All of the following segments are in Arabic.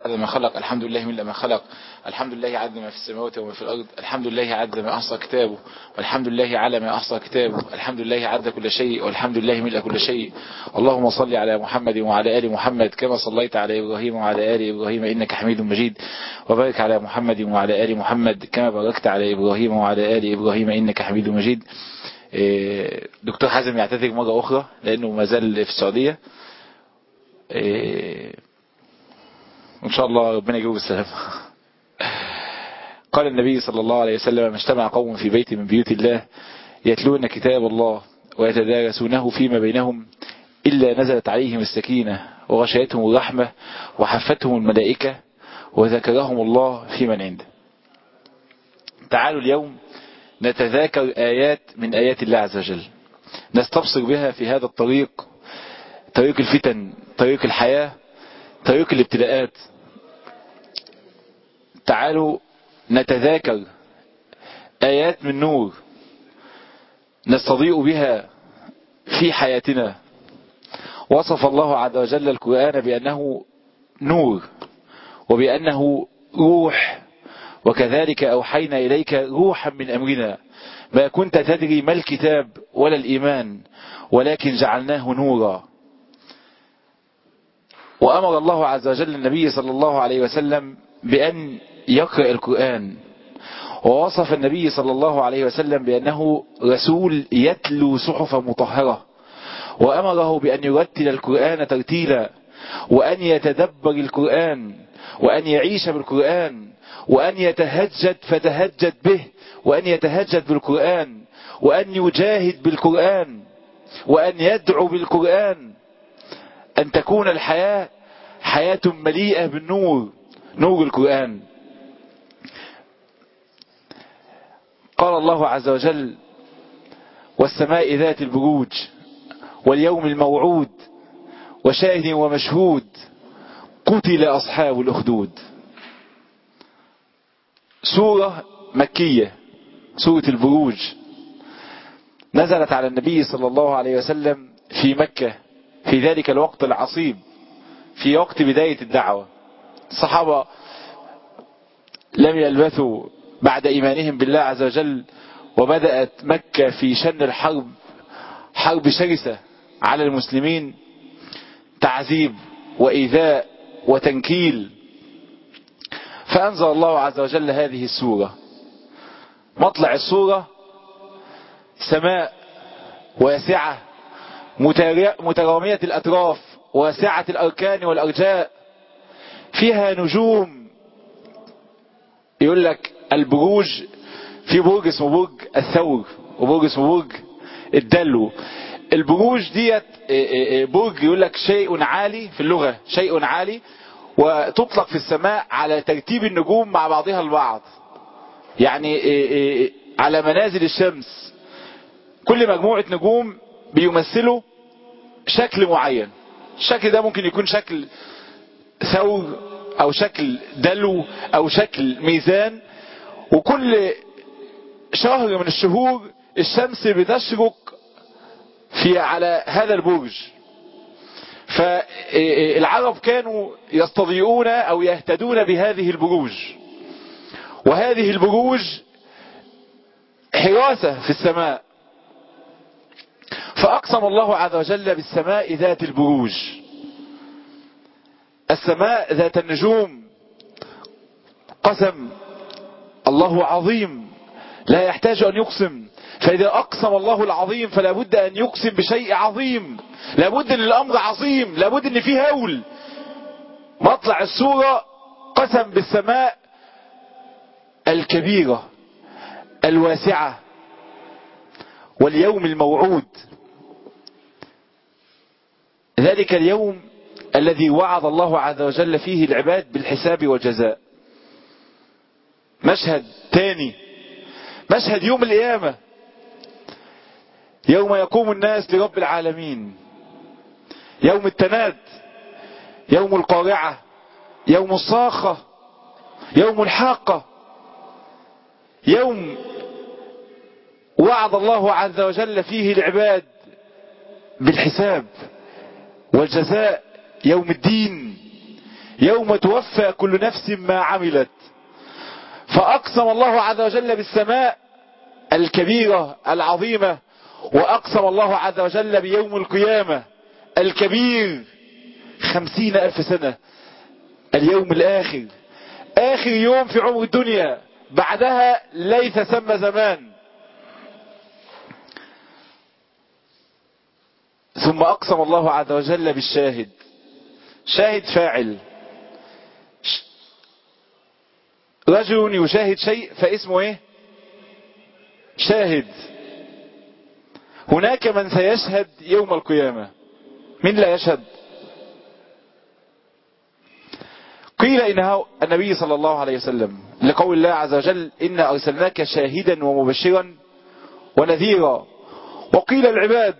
عدد ما خلق، الحمد لله ملء ما خلق، الحمد لله عدد ما في السماوات وما في الأرض، الحمد لله عدد ما أحصى كتابه، والحمد لله على ما أحصى كتابه، الحمد لله عدد كل شيء، والحمد لله ملء كل شيء. اللهم صل على محمد وعلى آل محمد كما صليت على إبراهيم وعلى آل إبراهيم إنك حميد مجيد، وبارك على محمد وعلى آل محمد كما باركت على إبراهيم وعلى آل إبراهيم إنك حميد مجيد. دكتور حازم يعتذر مرة أخرى لأنه ما زال في السعودية، إن شاء الله ربنا يجيبه بالسلام. قال النبي صلى الله عليه وسلم: ما اجتمع قوم في بيت من بيوت الله يتلون كتاب الله ويتدارسونه فيما بينهم إلا نزلت عليهم السكينة وغشيتهم الرحمة وحفتهم الملائكة وذكرهم الله في من عنده. تعالوا اليوم نتذاكر آيات من آيات الله عز وجل نستبصر بها في هذا الطريق، طريق الفتن، طريق الحياة، طريق الابتلاءات. تعالوا نتذاكر آيات من نور نستضيء بها في حياتنا. وصف الله عز وجل القرآن بأنه نور وبأنه روح، وكذلك أوحينا إليك روحا من أمرنا ما كنت تدري ما الكتاب ولا الإيمان ولكن جعلناه نورا. وأمر الله عز وجل النبي صلى الله عليه وسلم بأن يقرأ القرآن، ووصف النبي صلى الله عليه وسلم بأنه رسول يتلو صحفا مطهرة، وأمره بأن يرتل القرآن ترتيلا، وأن يتدبر القرآن، وأن يعيش بالقرآن، وأن يتهجد فتهجد به، وأن يتهجد بالقرآن، وأن يجاهد بالقرآن، وأن يدعو بالقرآن، أن تكون الحياة حياة مليئة بالنور، نور القرآن. قال الله عز وجل: والسماء ذات البروج واليوم الموعود وشاهد ومشهود قتل أصحاب الأخدود. سورة مكية، سورة البروج، نزلت على النبي صلى الله عليه وسلم في مكة في ذلك الوقت العصيب، في وقت بداية الدعوة. الصحابة لم يلبثوا بعد إيمانهم بالله عز وجل، وبدأت مكة في شن الحرب، حرب شرسة على المسلمين، تعذيب وإيذاء وتنكيل. فأنزل الله عز وجل هذه السورة. مطلع السورة سماء واسعة مترامية الأطراف واسعة الأركان والأرجاء، فيها نجوم. يقول لك البروج، في برج اسمه برج الثور وبرج اسمه برج الدلو. البروج ديت برج يقول لك شيء عالي في اللغة، شيء عالي، وتطلق في السماء على ترتيب النجوم مع بعضها البعض، يعني على منازل الشمس. كل مجموعة نجوم بيمثلوا شكل معين. الشكل ده ممكن يكون شكل ثور او شكل دلو او شكل ميزان. وكل شهر من الشهور الشمس بتشرق على هذا البرج. فالعرب كانوا يستضيئون او يهتدون بهذه البروج، وهذه البروج حراسة في السماء. فأقسم الله عز وجل بالسماء ذات البروج، السماء ذات النجوم. قسم الله عظيم لا يحتاج أن يقسم، فإذا أقسم الله العظيم فلا بد أن يقسم بشيء عظيم، لا بد أن الأمر عظيم، لا بد أن فيه هول. مطلع السورة قسم بالسماء الكبيرة الواسعة واليوم الموعود، ذلك اليوم الذي وعد الله عز وجل فيه العباد بالحساب والجزاء. مشهد تاني، مشهد يوم القيامة، يوم يقوم الناس لرب العالمين، يوم التناد، يوم القارعة، يوم الصاخة، يوم الحاقة، يوم وعد الله عز وجل فيه العباد بالحساب والجزاء، يوم الدين، يوم توفى كل نفس ما عملت. فأقسم الله عز وجل بالسماء الكبيرة العظيمة، وأقسم الله عز وجل بيوم القيامة الكبير 50,000 سنة، اليوم الآخر، آخر يوم في عمر الدنيا، بعدها ليس ثم زمان. ثم أقسم الله عز وجل بالشاهد، شاهد فاعل، رجل يشاهد شيء فاسمه ايه؟ شاهد. هناك من سيشهد يوم القيامة، من لا يشهد؟ قيل إنه النبي صلى الله عليه وسلم، لقول الله عز وجل إنا أرسلناك شاهدا ومبشرا ونذيرا. وقيل العباد،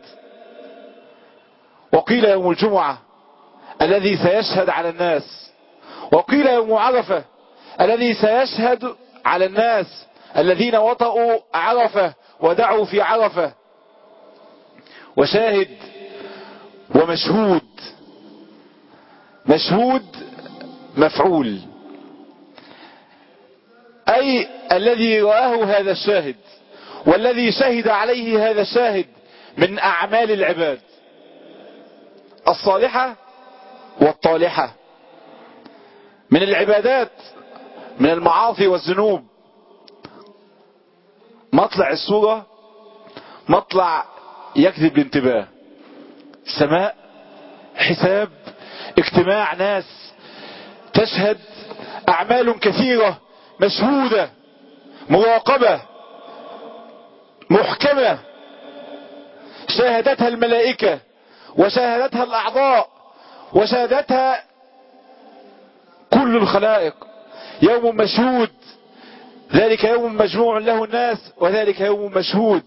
وقيل يوم الجمعة الذي سيشهد على الناس، وقيل يوم عرفة الذي سيشهد على الناس الذين وطئوا عرفة ودعوا في عرفة. وشاهد ومشهود، مشهود مفعول، أي الذي رآه هذا الشاهد والذي شهد عليه هذا الشاهد من أعمال العباد الصالحة والطالحة، من العبادات، من المعاصي والذنوب. مطلع الصورة مطلع يجذب الانتباه، سماء، حساب، اجتماع ناس تشهد أعمال كثيرة مشهودة مراقبة محكمة، شاهدتها الملائكة وشاهدتها الأعضاء وشاهدتها كل الخلائق. يوم مشهود، ذلك يوم مجموع له الناس، وذلك يوم مشهود.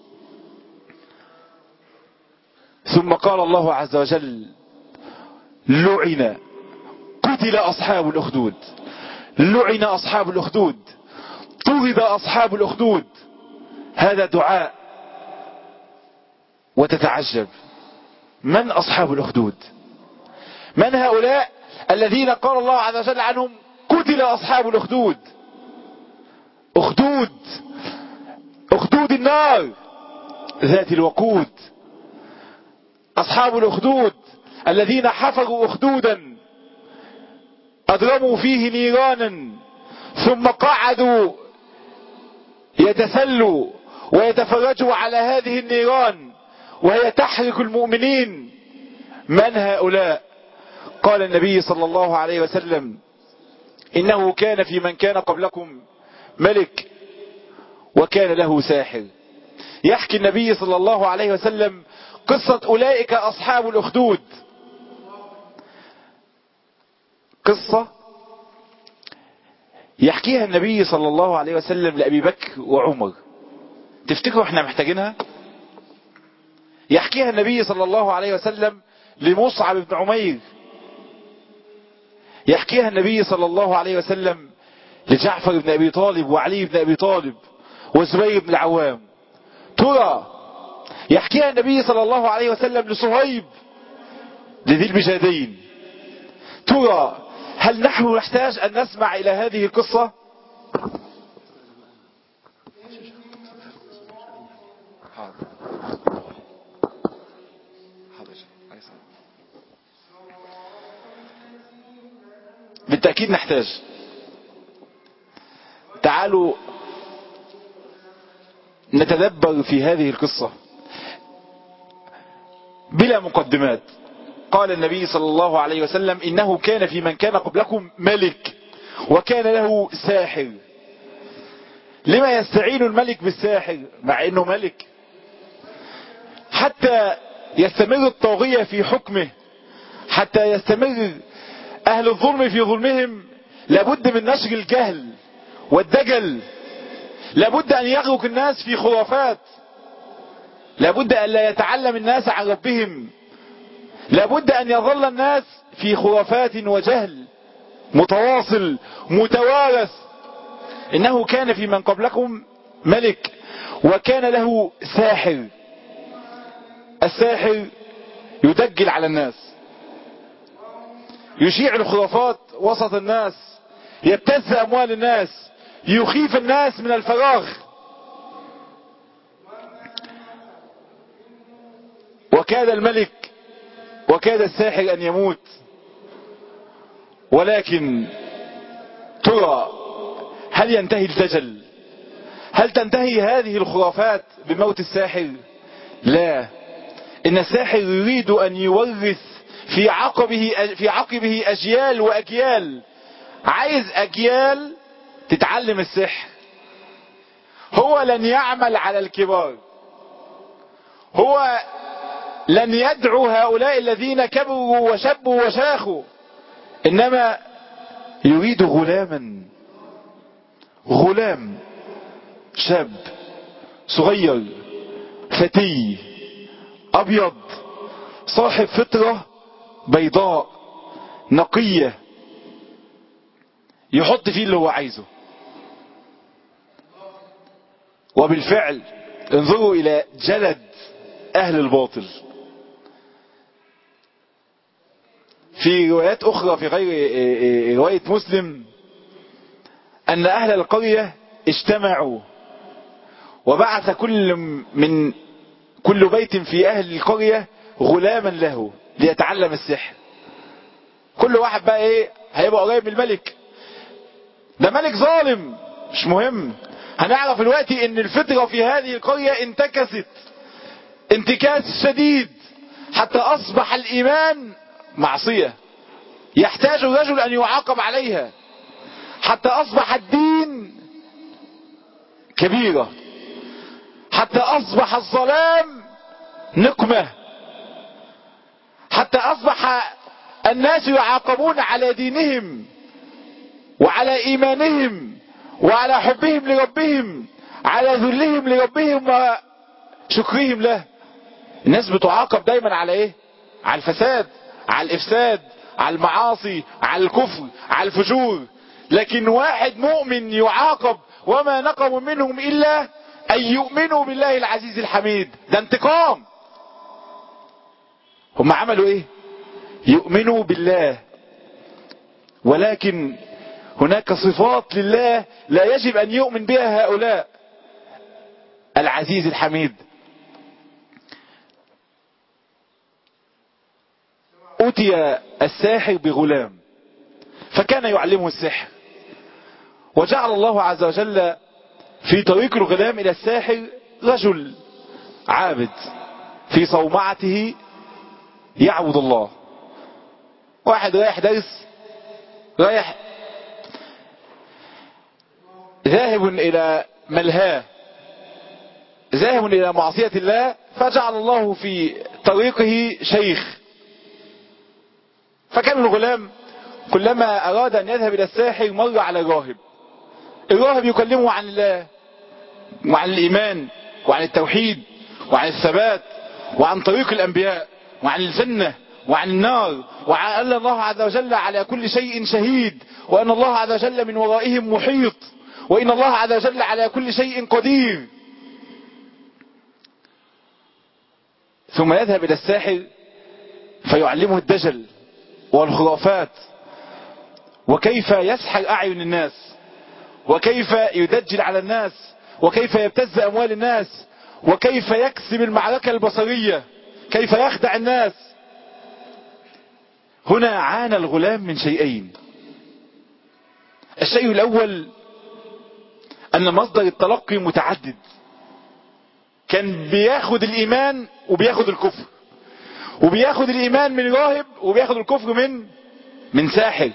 ثم قال الله عز وجل لعن، قتل أصحاب الأخدود، لعن أصحاب الأخدود، طرد أصحاب الأخدود. هذا دعاء. وتتعجب، من أصحاب الأخدود؟ من هؤلاء الذين قال الله عز وجل عنهم قتل أصحاب الأخدود؟ أخدود، أخدود النار ذات الوقود. أصحاب الأخدود الذين حفروا أخدودا أضرموا فيه نيرانا ثم قعدوا يتسلوا ويتفرجوا على هذه النيران وهي تحرق المؤمنين. من هؤلاء؟ قال النبي صلى الله عليه وسلم إنه كان في من كان قبلكم ملك وكان له ساحر. يحكي النبي صلى الله عليه وسلم قصة أولئك أصحاب الأخدود، قصة يحكيها النبي صلى الله عليه وسلم لأبي بكر وعمر. تفتكروا احنا محتاجينها؟ يحكيها النبي صلى الله عليه وسلم لمصعب بن عمير، يحكيها النبي صلى الله عليه وسلم لجعفر بن أبي طالب وعلي بن أبي طالب وزبير بن العوام. ترى يحكيها النبي صلى الله عليه وسلم لصهيب لذي البجادين. ترى هل نحن نحتاج أن نسمع إلى هذه القصة؟ بالتأكيد نحتاج. تعالوا نتدبر في هذه القصة بلا مقدمات. قال النبي صلى الله عليه وسلم إنه كان في من كان قبلكم ملك وكان له ساحر. لما يستعين الملك بالساحر مع انه ملك؟ حتى يستمر الطاغية في حكمه، حتى يستمر اهل الظلم في ظلمهم، لابد من نشر الجهل والدجل، لابد ان يغرق الناس في خرافات، لابد ان لا يتعلم الناس عن ربهم، لابد ان يظل الناس في خرافات وجهل متواصل متوارث. انه كان في من قبلكم ملك وكان له ساحر. الساحر يدجل على الناس. يشيع الخرافات وسط الناس، يبتز أموال الناس، يخيف الناس من الفراغ. وكاد الملك وكاد الساحر أن يموت، ولكن ترى هل ينتهي الدجل؟ هل تنتهي هذه الخرافات بموت الساحر؟ لا، إن الساحر يريد أن يورث في عقبه أجيال وأجيال. عايز أجيال تتعلم السحر. هو لن يعمل على الكبار، هو لن يدعو هؤلاء الذين كبروا وشبوا وشاخوا، إنما يريد غلام شاب صغير فتي أبيض صاحب فطرة بيضاء نقية، يحط فيه اللي هو عايزه. وبالفعل انظروا إلى جلد أهل الباطل. في روايات أخرى في غير رواية مسلم أن أهل القرية اجتمعوا وبعث كل بيت في أهل القرية غلاما له ليتعلم السحر. كل واحد بقى هيبقى قريب من الملك. ده ملك ظالم مش مهم. هنعرف دلوقتي ان الفطرة في هذه القرية انتكست انتكاس شديد حتى اصبح الايمان معصية يحتاج الرجل ان يعاقب عليها، حتى اصبح الدين كبيرة، حتى اصبح الظلام نقمة، حتى اصبح الناس يعاقبون على دينهم وعلى ايمانهم وعلى حبهم لربهم، على ذلهم لربهم وشكرهم له. الناس بتعاقب دايما على على الفساد، على الافساد، على المعاصي، على الكفر، على الفجور. لكن واحد مؤمن يعاقب وما نقموا منهم الا ان يؤمنوا بالله العزيز الحميد. ده انتقام. هم عملوا يؤمنوا بالله، ولكن هناك صفات لله لا يجب ان يؤمن بها هؤلاء. العزيز الحميد. أتي الساحر بغلام فكان يعلمه السحر، وجعل الله عز وجل في طريق الغلام إلى الساحر رجل عابد في صومعته يعبد الله. واحد رايح درس، رايح ذاهب إلى ملهاه، ذاهب إلى معصية الله، فجعل الله في طريقه شيخ. فكان الغلام كلما أراد أن يذهب إلى الساحر مر على راهب. الراهب يكلمه عن الله وعن الإيمان وعن التوحيد وعن الثبات وعن طريق الأنبياء وعن الجنة وعن النار، وعن أن الله عز وجل على كل شيء شهيد، وأن الله عز وجل من ورائهم محيط، وإن الله عز وجل على كل شيء قدير. ثم يذهب إلى الساحر فيعلمه الدجل والخرافات، وكيف يسحر أعين الناس، وكيف يدجل على الناس، وكيف يبتز أموال الناس، وكيف يكسب المعركة البصرية، كيف يخدع الناس. هنا عانى الغلام من شيئين. الشيء الأول أن مصدر التلقي متعدد، كان بياخد الإيمان وبياخد الكفر، وبياخد الإيمان من راهب وبياخد الكفر من ساحر.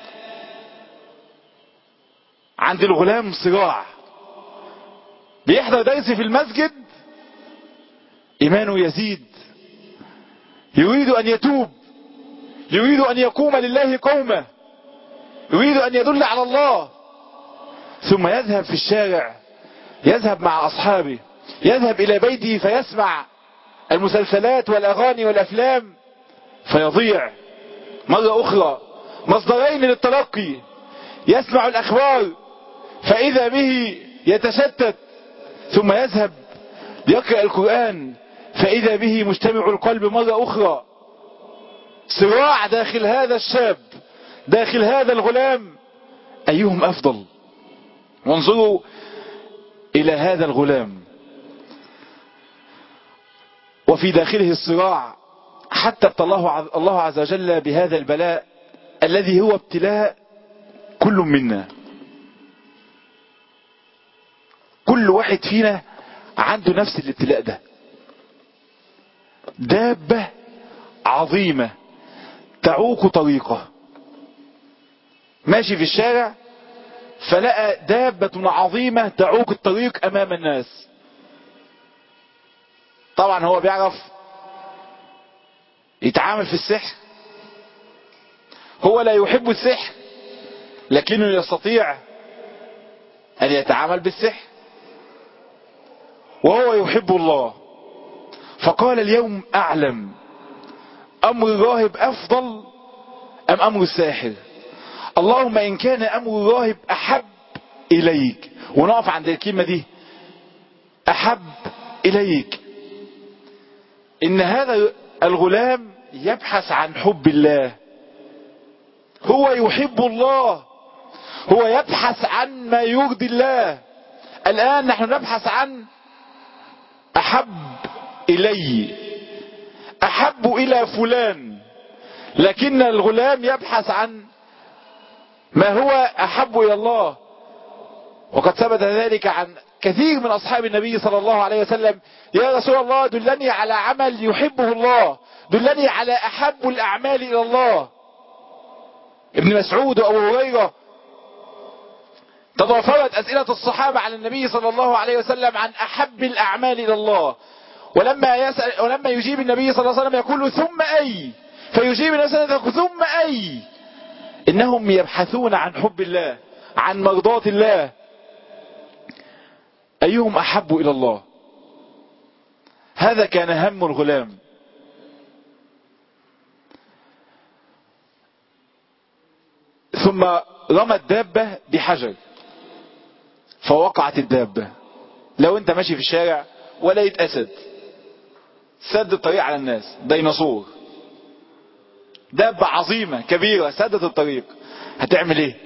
عند الغلام صراع، بيحضر درس في المسجد إيمانه يزيد، يريد أن يتوب، يريد أن يقوم لله قومه، يريد أن يدل على الله. ثم يذهب في الشارع، يذهب مع أصحابه، يذهب إلى بيته فيسمع المسلسلات والأغاني والأفلام فيضيع. مرة أخرى مصدرين للتلقي، يسمع الأخبار فإذا به يتشتت، ثم يذهب يقرأ القرآن فإذا به مجتمع القلب مرة أخرى. صراع داخل هذا الشاب، داخل هذا الغلام أيهم أفضل. وانظروا إلى هذا الغلام وفي داخله الصراع، حتى ابتلاه الله عز وجل بهذا البلاء الذي هو ابتلاء كل منا. كل واحد فينا عنده نفس الابتلاء ده. دابة عظيمة تعوق طريقه، ماشي في الشارع فلقى دابة عظيمة تعوق الطريق أمام الناس. طبعا هو بيعرف يتعامل في السحر، هو لا يحب السحر لكنه يستطيع أن يتعامل بالسحر، وهو يحب الله. فقال اليوم أعلم أمر الراهب أفضل أم أمر الساحر. اللهم إن كان أمر الراهب أحب إليك. ونقف عند الكلمة دي، أحب إليك. إن هذا الغلام يبحث عن حب الله، هو يحب الله، هو يبحث عن ما يرضي الله. الآن نحن نبحث عن أحب إلي، أحب إلى فلان، لكن الغلام يبحث عن ما هو أحب إلى الله. وقد ثبت ذلك عن كثير من أصحاب النبي صلى الله عليه وسلم: يا رسول الله دلني على عمل يحبه الله، دلني على أحب الأعمال إلى الله. ابن مسعود وأبو هريرة تضافرت أسئلة الصحابة على النبي صلى الله عليه وسلم عن أحب الأعمال إلى الله، ولما يجيب النبي صلى الله عليه وسلم يقول ثم أي، فيجيب النبي صلى الله عليه وسلم ثم أي. إنهم يبحثون عن حب الله، عن مرضاة الله. أيهم أحب إلى الله. هذا كان هم الغلام. ثم رمى الدابة بحجر فوقعت الدابة. لو انت ماشي في الشارع ولقيت أسد سد الطريق على الناس، ديناصور، دابة عظيمة كبيرة سدت الطريق، هتعمل ايه؟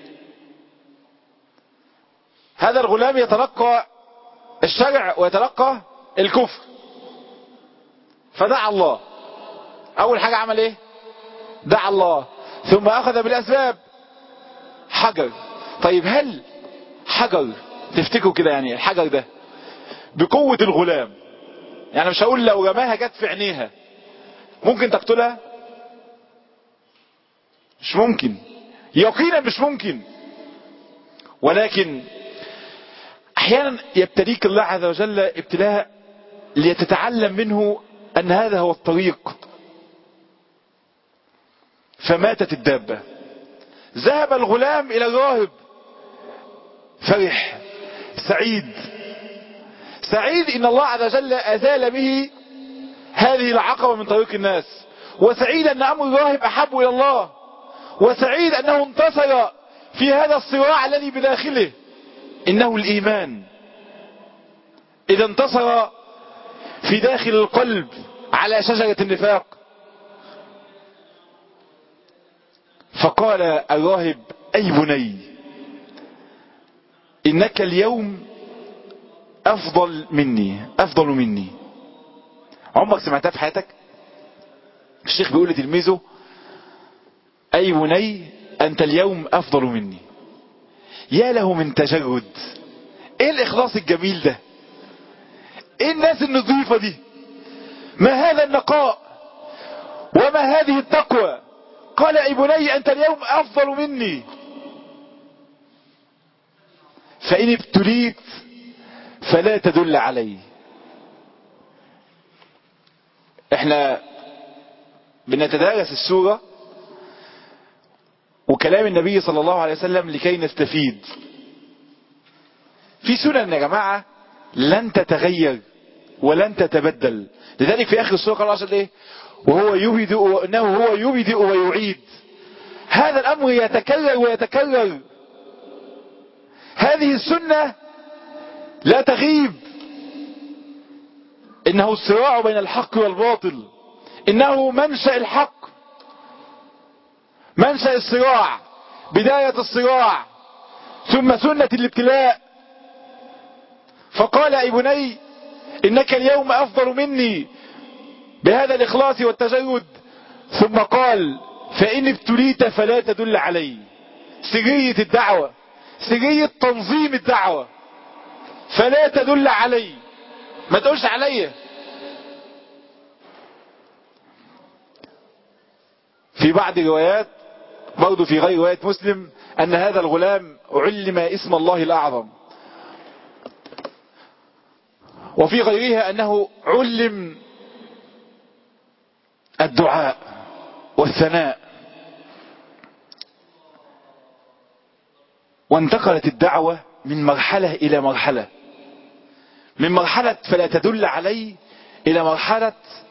هذا الغلام يتلقى الشرع ويتلقى الكفر، فدعا الله. اول حاجة عمل ايه؟ دعا الله، ثم اخذ بالاسباب. حجر. طيب هل حجر، تفتكروا كده يعني الحجر ده بقوة الغلام، يعني مش هقول لو رماها جت في عينيها ممكن تقتلها؟ مش ممكن، يقينا مش ممكن. ولكن احيانا يبتليك الله عز وجل ابتلاء ليتتعلم منه ان هذا هو الطريق. فماتت الدابة. ذهب الغلام الى الراهب فرح سعيد، سعيد ان الله عز وجل ازال به هذه العقبة من طريق الناس، وسعيد ان امر الراهب احب الى الله، وسعيد انه انتصر في هذا الصراع الذي بداخله. انه الايمان اذا انتصر في داخل القلب على شجرة النفاق. فقال الراهب: اي بني انك اليوم افضل مني. عمرك سمعتها في حياتك؟ الشيخ بيقول لتلميذه: اي بني انت اليوم افضل مني. يا له من تجرد، ايه الاخلاص الجميل ده، ايه الناس النظيفة دي، ما هذا النقاء وما هذه التقوى. قال: اي بني انت اليوم افضل مني. فان ابتليت فلا تدل علي. احنا بنتدارس السورة وكلام النبي صلى الله عليه وسلم لكي نستفيد. في سنن يا جماعة لن تتغير ولن تتبدل. لذلك في اخر السورة قال الله ايه؟ وهو يبدئ وانه هو يبدئ ويعيد. هذا الامر يتكرر ويتكرر. هذه السنة لا تغيب. انه الصراع بين الحق والباطل، انه منشأ الحق. منشأ الصراع، بداية الصراع، ثم سنة الابتلاء. فقال أي بني إنك اليوم أفضل مني بهذا الإخلاص والتجرد. ثم قال فإن ابتليت فلا تدل علي. سرية الدعوة، سرية تنظيم الدعوة، فلا تدل علي، ما تقولش علي. في بعض الروايات برضو في غير رواية مسلم أن هذا الغلام علم اسم الله الأعظم، وفي غيرها أنه علم الدعاء والثناء. وانتقلت الدعوة من مرحلة إلى مرحلة، من مرحلة فلا تدل علي إلى مرحلة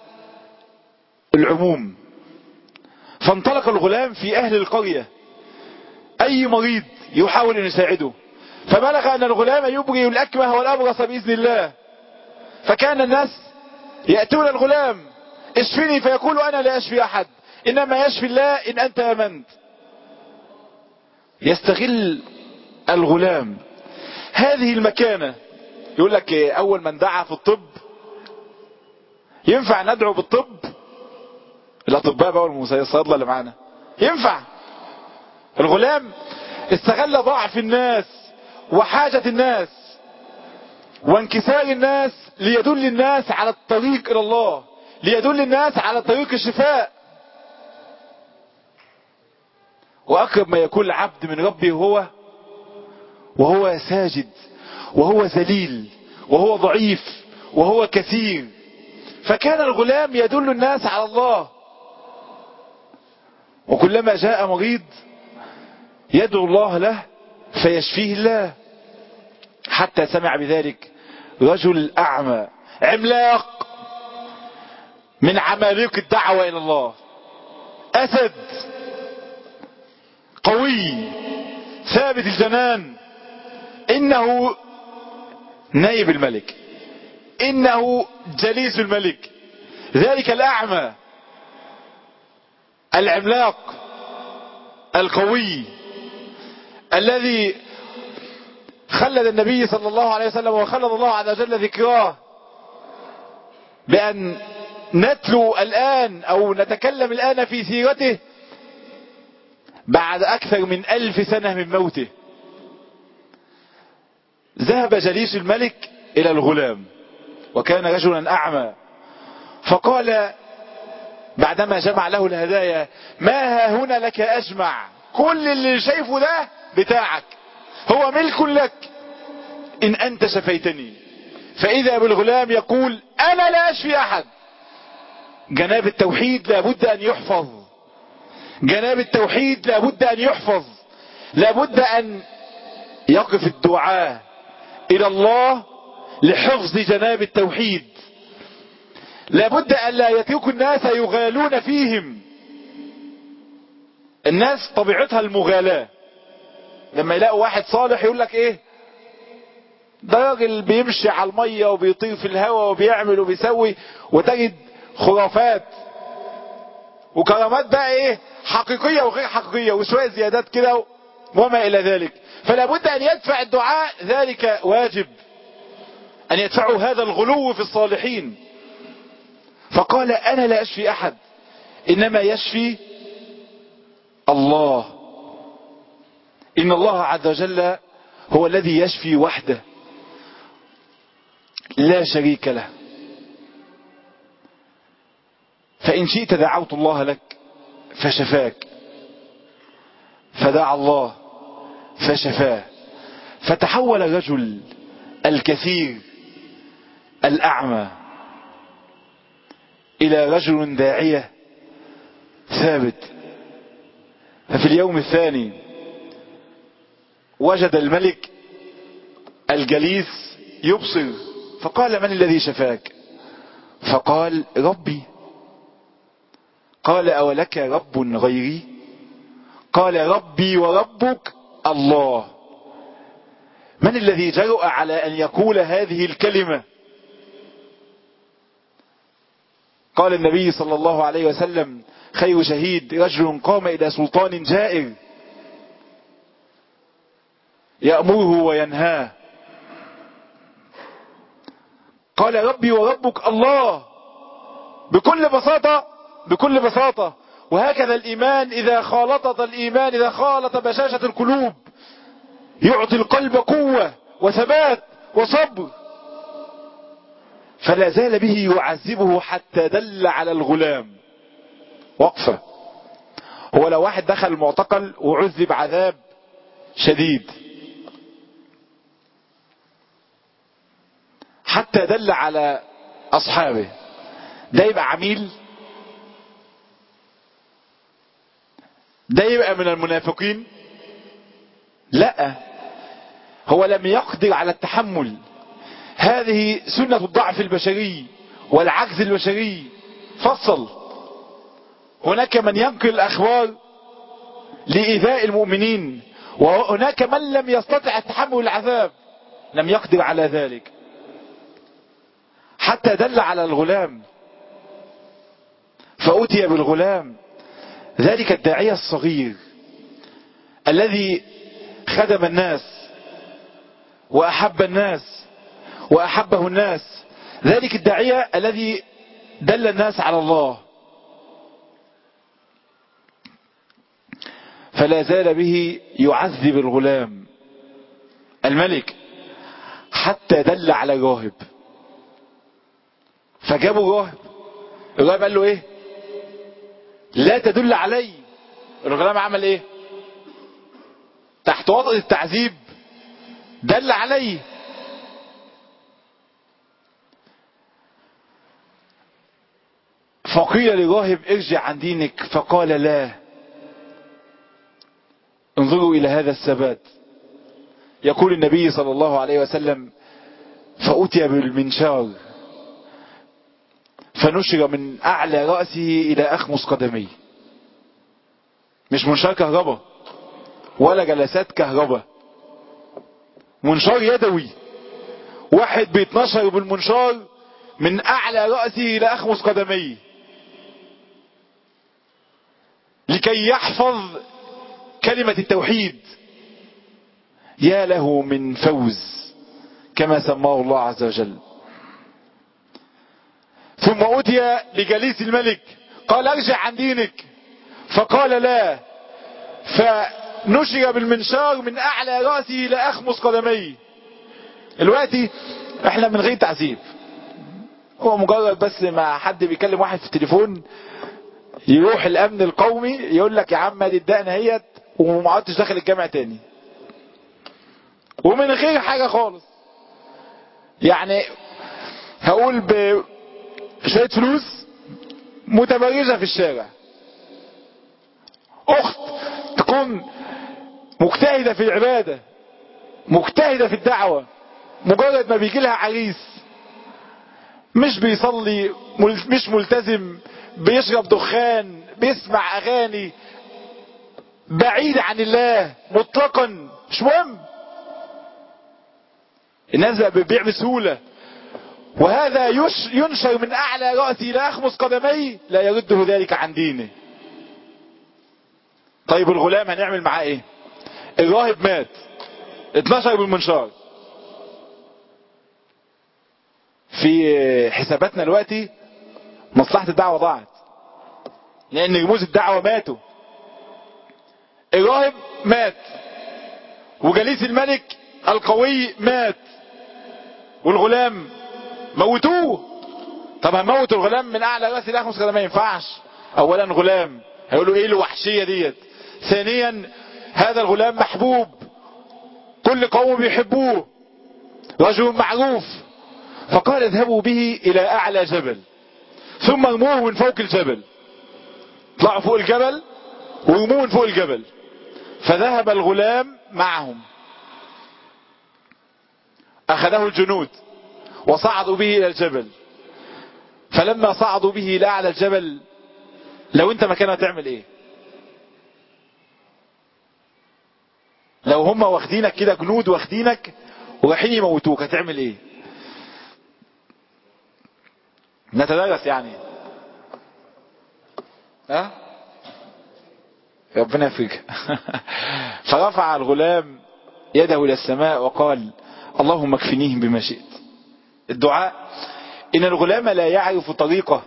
العموم. فانطلق الغلام في أهل القرية، أي مريض يحاول أن يساعده، فبلغ أن الغلام يبرئ الأكمه والأبرص بإذن الله. فكان الناس يأتون الغلام اشفني، فيقول أنا لا أشفي أحد، إنما يشفي الله إن أنت آمنت. يستغل الغلام هذه المكانة. يقول لك أول من دعا في الطب، ينفع ندعو بالطب؟ الأطباء بقى والصيادلة اللي معانا ينفع. الغلام استغل ضعف الناس وحاجة الناس وانكسار الناس ليدل الناس على الطريق إلى الله، ليدل الناس على طريق الشفاء. وأقرب ما يكون العبد من ربه وهو ساجد، وهو ذليل، وهو ضعيف، وهو كثير. فكان الغلام يدل الناس على الله، وكلما جاء مريض يدعو الله له فيشفيه الله. حتى سمع بذلك رجل أعمى عملاق من عمالقة الدعوة إلى الله، أسد قوي ثابت الجنان، إنه نائب الملك، إنه جليس الملك. ذلك الأعمى العملاق القوي الذي خلد النبي صلى الله عليه وسلم وخلد الله عز وجل ذكراه بأن نتلو الآن أو نتكلم الآن في سيرته بعد أكثر من 1000 سنة من موته. ذهب جليس الملك إلى الغلام، وكان رجلا أعمى، فقال بعدما جمع له الهدايا ما ها هنا لك أجمع، كل اللي شايفه ده بتاعك، هو ملك لك إن أنت شفيتني. فإذا بالغلام يقول أنا لا أشفي أحد. جناب التوحيد لابد أن يحفظ، جناب التوحيد لابد أن يحفظ، لابد أن يقف الدعاء إلى الله لحفظ جناب التوحيد. لابد أن لا يترك الناس يغالون فيهم. الناس طبيعتها المغالاة، لما يلاقوا واحد صالح يقول لك ايه ده راجل بيمشي على المية وبيطير في الهواء وبيعمل وبيسوي، وتجد خرافات وكرامات بقى ايه حقيقية وغير حقيقية وشوية زيادات كده وما الى ذلك. فلا بد ان يدفع الدعاء، ذلك واجب ان يدفعوا هذا الغلو في الصالحين. فقال انا لا اشفي احد، انما يشفي الله. ان الله عز وجل هو الذي يشفي وحده لا شريك له. فإن شئت دعوت الله لك فشفاك، فدعا الله فشفاه. فتحول الرجل الكثير الأعمى إلى رجل داعية ثابت. ففي اليوم الثاني وجد الملك الجليس يبصر، فقال من الذي شفاك؟ فقال ربي. قال أولك رب غيري؟ قال ربي وربك الله. من الذي جرأ على أن يقول هذه الكلمة؟ قال النبي صلى الله عليه وسلم خير شهيد رجل قام إلى سلطان جائر يأمره وينهاه قال ربي وربك الله بكل بساطة. وهكذا الإيمان إذا خالط بشاشة القلوب يعطي القلب قوة وثبات وصبر. فلا زال به يعذبه حتى دل على الغلام. وقفة. هو لو واحد دخل المعتقل وعذب عذاب شديد حتى دل على أصحابه، ده يبقى عميل؟ ده يبقى من المنافقين؟ لا، هو لم يقدر على التحمل. هذه سنة الضعف البشري والعجز البشري. فصل. هناك من ينقل الأخبار لإيذاء المؤمنين، وهناك من لم يستطع التحمل العذاب، لم يقدر على ذلك حتى دل على الغلام. فأتي بالغلام، ذلك الداعية الصغير الذي خدم الناس وأحب الناس وأحبه الناس، ذلك الداعية الذي دل الناس على الله. فلا زال به يعذب الغلام الملك حتى دل على راهب. فجابوا راهب، الراهب قال له ايه؟ لا تدل علي. الغلام عمل ايه؟ تحت وطأة التعذيب دل عليه. فقيل لراهب ارجع عن دينك، فقال لا. انظروا الى هذا الثبات. يقول النبي صلى الله عليه وسلم فأتي بالمنشار فنشر من اعلى رأسه الى اخمص قدميه. مش منشار كهرباء ولا جلسات كهرباء، منشار يدوي. واحد بيتنشر بالمنشار من اعلى رأسه الى اخمص قدميه لكي يحفظ كلمة التوحيد. يا له من فوز كما سماه الله عز وجل. ثم أتي لجليس الملك قال ارجع عن دينك، فقال لا. فنشر بالمنشار من اعلى رأسه الى اخمص قدميه. دلوقتي احنا من غير تعذيب، هو مجرد بس ما حد بيكلم واحد في التليفون يروح الامن القومي يقول لك يا عم دي الدقن اهيت وما عدتش داخل الجامع تاني، ومن غير حاجة خالص. يعني هقول بشوية فلوس متبرجة في الشارع، اخت تكون مجتهدة في العبادة مجتهدة في الدعوة، مجرد ما بيجي لها عريس مش بيصلي مش ملتزم، بيشرب دخان، بيسمع اغاني، بعيد عن الله مطلقا، مش مهم، الناس بقى بتبيع بسهولة، وهذا ينشر من اعلى رأسه الى اخمص قدميه، لا يرده ذلك عن دينه. طيب الغلام هنعمل معاه ايه؟ الراهب مات، اتنشر بالمنشار. في حساباتنا دلوقتي مصلحة الدعوة ضاعت، لان رموز الدعوة ماتوا. الراهب مات، وجليس الملك القوي مات، والغلام موتوه. طب هنموت الغلام من اعلى راس الى اخمص قدميه؟ ما ينفعش. اولا غلام، هيقولوا ايه الوحشية ديت؟ ثانيا هذا الغلام محبوب، كل قوم بيحبوه، رجل معروف. فقال اذهبوا به الى اعلى جبل ثم ارموه من فوق الجبل. طلعوا فوق الجبل ورموه من فوق الجبل. فذهب الغلام معهم، اخذه الجنود وصعدوا به الى الجبل. فلما صعدوا به الى اعلى الجبل، لو انت مكانه تعمل ايه؟ لو هم واخدينك كده جنود واخدينك ورايحين يموتوك هتعمل ايه؟ نتدرس يعني، ها؟ ربنا يفرجها. فرفع الغلام يده إلى السماء وقال اللهم اكفنيهم بما شئت. الدعاء إن الغلام لا يعرف طريقة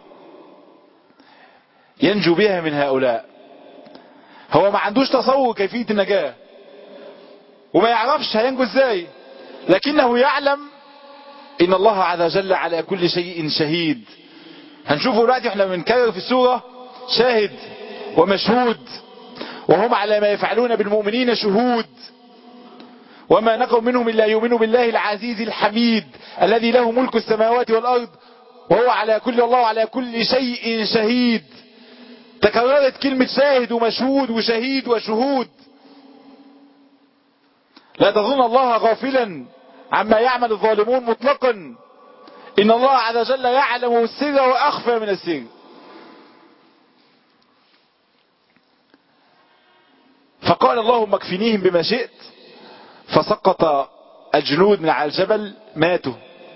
ينجو بها من هؤلاء، هو ما عندوش تصور كيفية النجاة وما يعرفش هينجو ازاي، لكنه يعلم إن الله عز وجل على كل شيء شهيد. هنشوفه دلوقتي احنا بنكرر في السورة شاهد ومشهود، وهم على ما يفعلون بالمؤمنين شهود، وما نقم منهم إلا يؤمنوا بالله العزيز الحميد الذي له ملك السماوات والأرض وهو على كل الله على كل شيء شهيد. تكررت كلمة شاهد ومشهود وشهيد وشهود. لا تظن الله غافلا عما يعمل الظالمون مطلقا، إن الله عز وجل يعلم السر وأخفى من السر. فقال اللهم اكفنيهم بما شئت، فسقط الجنود من على الجبل ماتوا،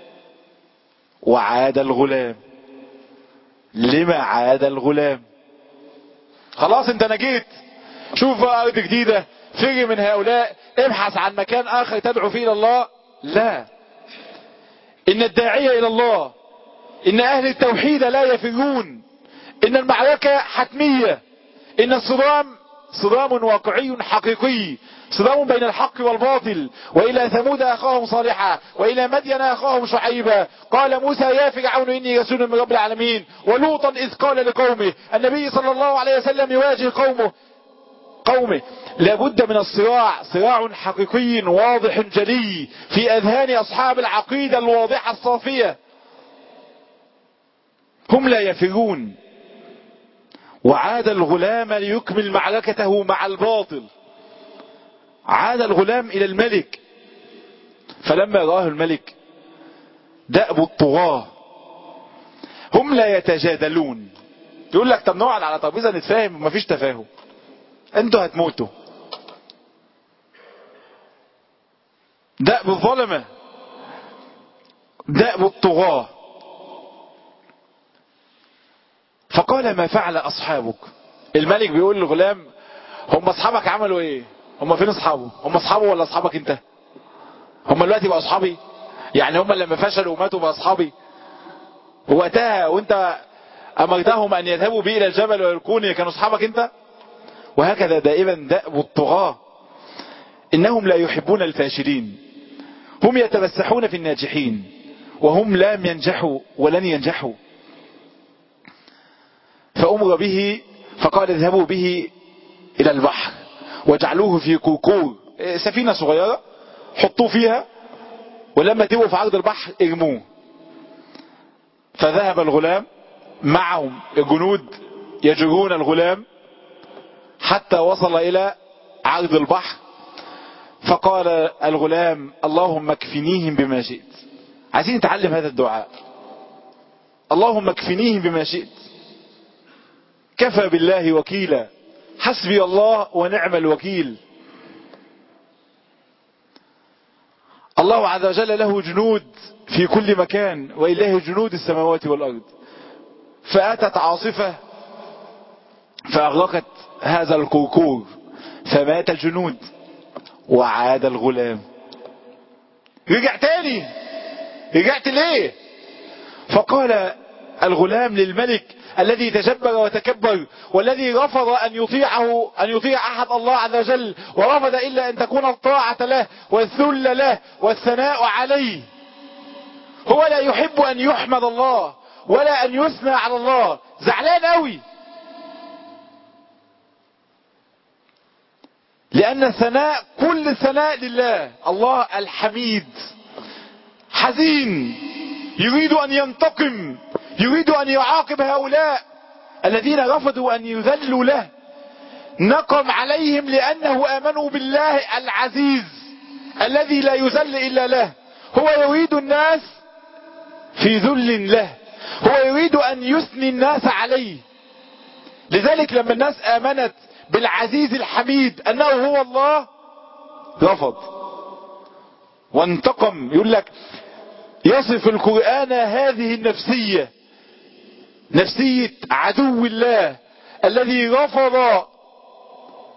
وعاد الغلام. لما عاد الغلام؟ خلاص انت نجيت، شوف ارض جديدة، فر من هؤلاء، ابحث عن مكان اخر تدعو فيه الى الله. لا، ان الداعية الى الله، ان اهل التوحيد لا يفرون، ان المعركة حتمية، ان الصدام صدام واقعي حقيقي، صدام بين الحق والباطل. وإلى ثمود أخاهم صالحا وإلى مدين أخاهم شعيبا قال موسى يا فرعون إني رسول من رب العالمين. ولوطا إذ قال لقومه، النبي صلى الله عليه وسلم يواجه قومه. لابد من الصراع، صراع حقيقي واضح جلي في أذهان أصحاب العقيدة الواضحة الصافية. هم لا يفرون. وعاد الغلام ليكمل معركته مع الباطل. عاد الغلام إلى الملك، فلما رآه الملك دأب الطغاة، هم لا يتجادلون. يقول لك طب نقعد على ترابيزه نتفاهم، مفيش تفاهم، انتوا هتموتوا. دأب الظلمة، دأب الطغاة. فقال ما فعل أصحابك؟ الملك بيقول للغلام هم أصحابك عملوا ايه؟ هم فين أصحابه؟ هم أصحابه ولا أصحابك انت؟ هم دلوقتي بقى أصحابي؟ يعني هم لما فشلوا وماتوا بقى أصحابي؟ وقتها وانت أمرتهم أن يذهبوا بي إلى الجبل ويلقوني كانوا أصحابك انت؟ وهكذا دائما دأب الطغاة، إنهم لا يحبون الفاشلين، هم يتمسحون في الناجحين، وهم لم ينجحوا ولن ينجحوا. فأمر به فقال اذهبوا به إلى البحر وجعلوه في كوكور، سفينة صغيرة حطوه فيها، ولما تبقوا في عرض البحر ارموه. فذهب الغلام معهم الجنود يجرون الغلام حتى وصل إلى عرض البحر. فقال الغلام اللهم اكفنيهم بما شئت. عايزين نتعلم هذا الدعاء، اللهم اكفنيهم بما شئت، كفى بالله وكيلا، حسبي الله ونعم الوكيل. الله عز وجل له جنود في كل مكان، وإليه جنود السماوات والأرض. فأتت عاصفة فأغرقت هذا الكوكور فمات الجنود وعاد الغلام. رجع تاني، رجعت ليه؟ فقال الغلام للملك الذي تجبر وتكبر والذي رفض أن يطيع أحد الله عز وجل، ورفض إلا أن تكون الطاعة له والذل له والثناء عليه. هو لا يحب أن يحمد الله ولا أن يثنى على الله، زعلان قوي، لأن الثناء كل الثناء لله، الله الحميد. حزين، يريد أن ينتقم، يريد أن يعاقب هؤلاء الذين رفضوا أن يذلوا له. نقم عليهم لأنه آمنوا بالله العزيز الذي لا يذل إلا له. هو يريد الناس في ذل له، هو يريد أن يثني الناس عليه. لذلك لما الناس آمنت بالعزيز الحميد أنه هو الله رفض وانتقم. يقول لك يصف القرآن هذه النفسية، نفسية عدو الله الذي رفض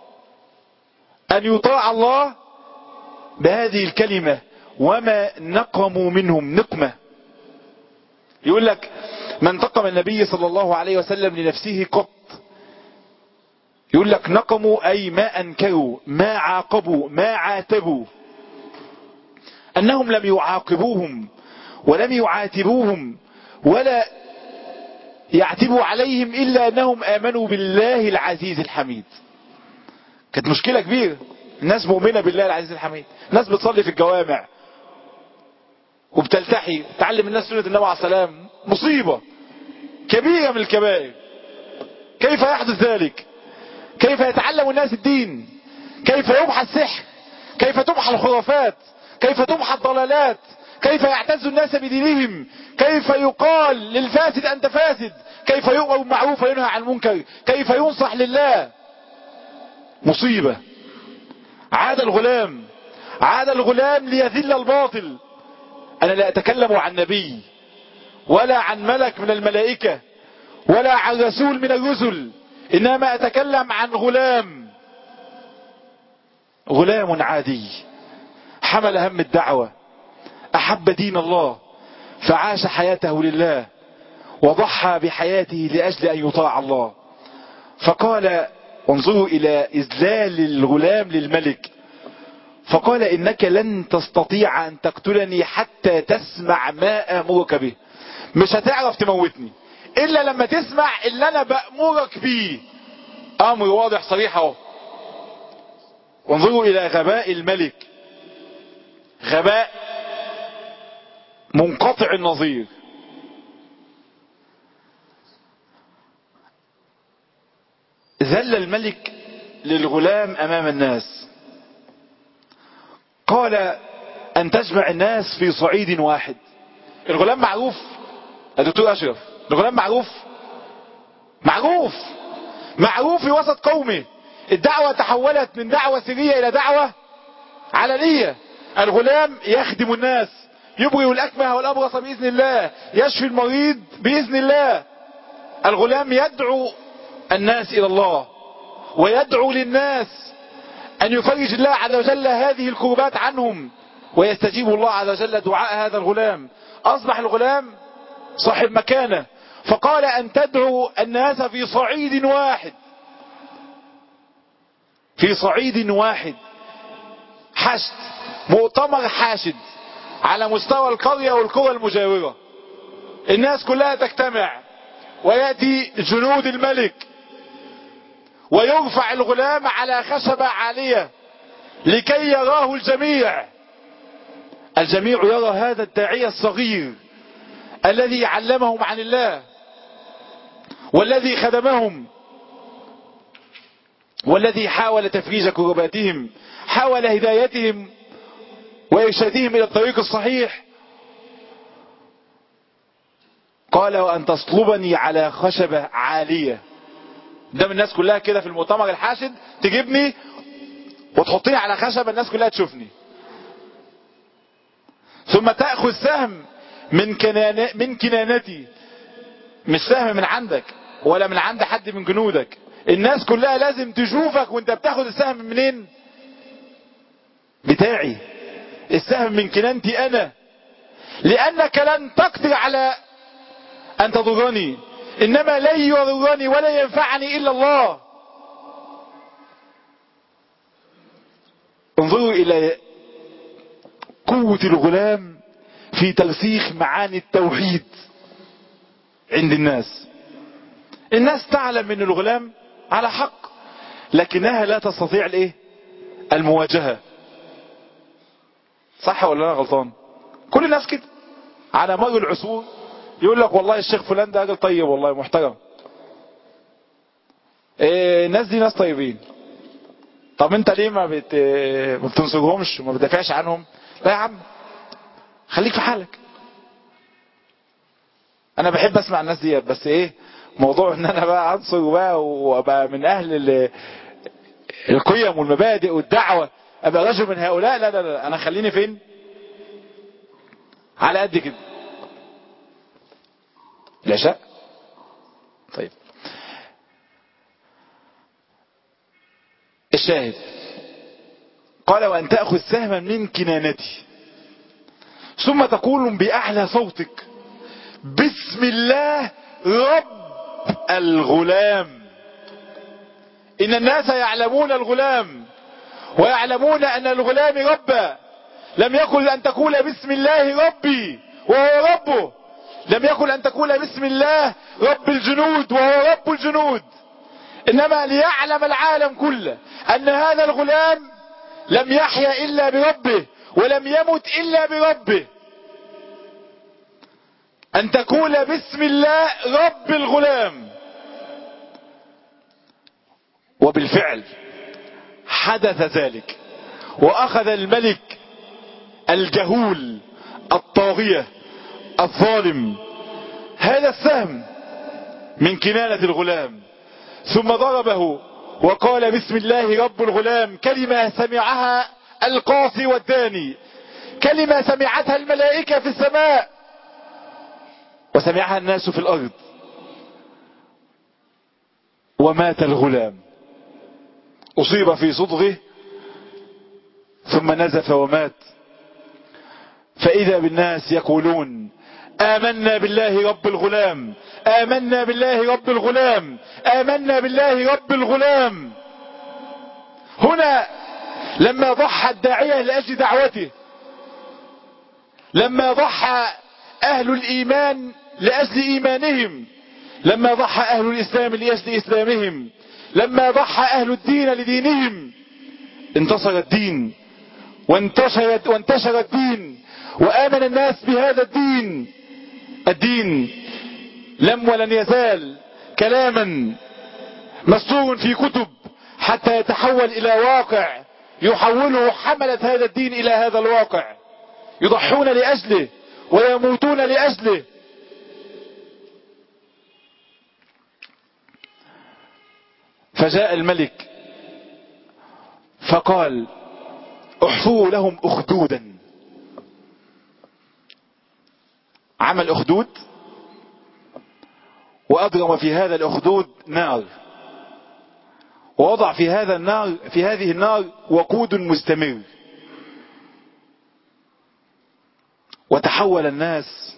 أن يطاع الله بهذه الكلمة: وما نقموا منهم نقمة. يقول لك: ما انتقم النبي صلى الله عليه وسلم لنفسه قط. يقول لك: نقموا أي ما أنكروا، ما عاقبوا، ما عاتبوا، أنهم لم يعاقبوهم ولم يعاتبوهم ولا يعتبوا عليهم إلا أنهم آمنوا بالله العزيز الحميد. كانت مشكلة كبيرة. الناس مؤمنة بالله العزيز الحميد، الناس بتصلي في الجوامع وبتلتحي، تعلم الناس سنة النبي عليه السلام، مصيبة كبيرة من الكبائر. كيف يحدث ذلك؟ كيف يتعلم الناس الدين؟ كيف يمحى السحر؟ كيف تمحى الخرافات؟ كيف تمحى الضلالات؟ كيف يعتز الناس بدينهم؟ كيف يقال للفاسد أنت فاسد؟ كيف يؤمر بالمعروف وينهى عن المنكر؟ كيف ينصح لله؟ مصيبة. عاد الغلام ليذل الباطل. أنا لا أتكلم عن نبي ولا عن ملك من الملائكة ولا عن رسول من الرسل، إنما أتكلم عن غلام عادي حمل هم الدعوة، أحب دين الله فعاش حياته لله وضحى بحياته لأجل أن يطاع الله. فقال: انظروا إلى إذلال الغلام للملك، فقال: إنك لن تستطيع أن تقتلني حتى تسمع ما آمرك به. مش هتعرف تموتني إلا لما تسمع اللي أنا بأمرك به. أمر واضح صريح اهو. وانظروا إلى غباء الملك، غباء منقطع النظير. ذل الملك للغلام أمام الناس. قال: أن تجمع الناس في صعيد واحد. الغلام معروف يا دكتور أشرف، الغلام معروف في وسط قومه. الدعوة تحولت من دعوة سرية إلى دعوة علنية. الغلام يخدم الناس، يبرئ الأكمه والأبرص بإذن الله، يشفي المريض بإذن الله. الغلام يدعو الناس إلى الله ويدعو للناس أن يفرج الله عز وجل هذه الكربات عنهم، ويستجيب الله عز وجل دعاء هذا الغلام. أصبح الغلام صاحب مكانة. فقال: أن تدعو الناس في صعيد واحد، حشد، مؤتمر حاشد على مستوى القرية والقرى المجاورة. الناس كلها تجتمع ويأتي جنود الملك ويرفع الغلام على خشبة عالية لكي يراه الجميع يرى هذا الداعية الصغير الذي علمهم عن الله والذي خدمهم والذي حاول تفريج كرباتهم، حاول هدايتهم وإرشادهم إلى الطريق الصحيح. قال: وأن تصلبني على خشبة عالية. قدام الناس كلها كده في المؤتمر الحاشد، تجيبني وتحطيني على خشبة الناس كلها تشوفني، ثم تأخذ سهم من كنانتي، مش سهم من عندك ولا من عند حد من جنودك. الناس كلها لازم تشوفك وانت بتاخد السهم منين؟ بتاعي. السهم من كنانتي أنا، لأنك لن تقدر على أن تضرني، إنما لا يضرني ولا ينفعني إلا الله. انظروا إلى قوة الغلام في ترسيخ معاني التوحيد عند الناس. الناس تعلم من الغلام على حق، لكنها لا تستطيع المواجهة. صح ولا انا غلطان؟ كل الناس كده على مر العصور يقول لك: والله الشيخ فلان ده راجل طيب، والله محترم. الناس دي ناس طيبين. طب انت ليه ما بتنصرهمش وما بتدافعش عنهم؟ لا يا عم، خليك في حالك. انا بحب اسمع الناس دي، بس موضوع ان انا بقى انصر بقى وابقى من اهل القيم والمبادئ والدعوة، ابقى رجل من هؤلاء، لا لا لا، انا خليني فين؟ على قد كده. العشاء طيب. الشاهد قال وأن تأخذ سهما من كنانتي ثم تقول بأعلى صوتك بسم الله رب الغلام. إن الناس يعلمون الغلام ويعلمون أن الغلام ربا. لم يقل أن تقول بسم الله ربي وهو ربه، لم يقل أن تقول بسم الله رب الجنود وهو رب الجنود، إنما ليعلم العالم كله أن هذا الغلام لم يحيا إلا بربه ولم يمت إلا بربه. أن تقول بسم الله رب الغلام. وبالفعل حدث ذلك، وأخذ الملك الجهول الطاغية الظالم هذا السهم من كنانة الغلام ثم ضربه وقال بسم الله رب الغلام، كلمة سمعها القاصي والداني، كلمة سمعتها الملائكة في السماء وسمعها الناس في الأرض. ومات الغلام، أصيب في صدغه ثم نزف ومات. فإذا بالناس يقولون آمنا بالله رب الغلام، آمنا بالله رب الغلام، آمنا بالله رب الغلام. هنا لما ضحى الداعية لأجل دعوته، لما ضحى أهل الإيمان لأجل إيمانهم، لما ضحى أهل الإسلام لأجل إسلامهم، لما ضحى أهل الدين لدينهم، انتصر الدين وانتشر الدين وآمن الناس بهذا الدين. الدين لم ولن يزال كلاما مسطور في كتب حتى يتحول إلى واقع يحوله حملة هذا الدين إلى هذا الواقع، يضحون لأجله ويموتون لأجله. فجاء الملك فقال احفروا لهم أخدودا. عمل أخدود وأضرم في هذا الأخدود نار، ووضع في هذه النار وقود مستمر، وتحول الناس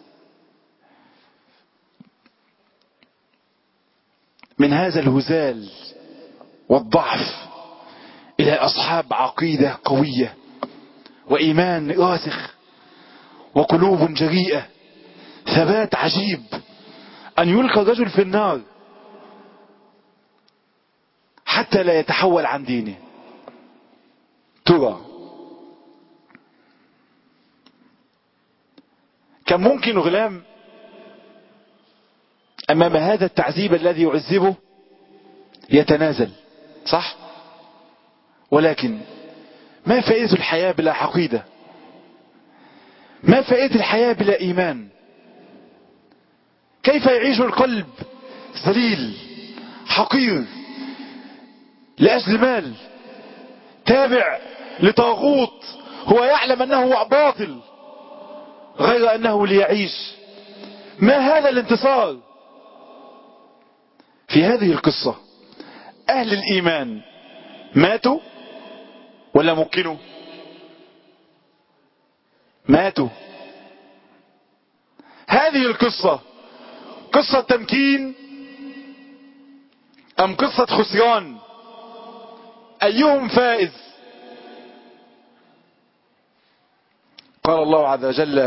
من هذا الهزال والضعف إلى أصحاب عقيدة قوية وإيمان راسخ وقلوب جريئة، ثبات عجيب. أن يلقى الرجل في النار حتى لا يتحول عن دينه. ترى كان ممكن غلام أمام هذا التعذيب الذي يعذبه يتنازل، صح؟ ولكن ما فائدة الحياة بلا عقيدة؟ ما فائدة الحياة بلا إيمان؟ كيف يعيش القلب ذليل حقير لأجل مال، تابع لطاغوت هو يعلم أنه باطل غير أنه ليعيش؟ ما هذا الانتصار؟ في هذه القصة أهل الإيمان ماتوا ولا ممكنوا؟ ماتوا. هذه القصة قصة تمكين أم قصة خسران؟ أيهم فائز؟ قال الله عز وجل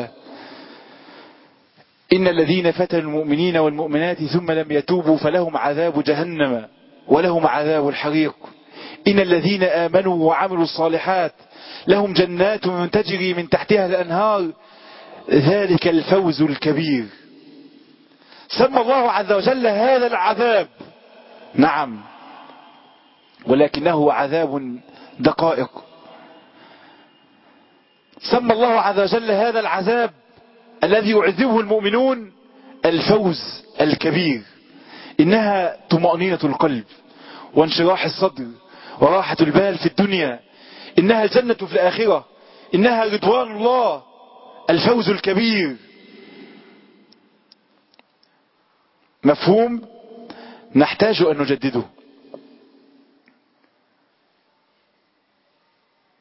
إن الذين فتنوا المؤمنين والمؤمنات ثم لم يتوبوا فلهم عذاب جهنم ولهم عذاب الحريق. إن الذين آمنوا وعملوا الصالحات لهم جنات تجري من تحتها الأنهار ذلك الفوز الكبير. سمى الله عز وجل هذا العذاب، نعم، ولكنه عذاب دقائق. سمى الله عز وجل هذا العذاب الذي يعذبه المؤمنون الفوز الكبير. إنها طمأنينة القلب وانشراح الصدر وراحة البال في الدنيا، إنها الجنة في الآخرة، إنها رضوان الله، الفوز الكبير. مفهوم نحتاج أن نجدده.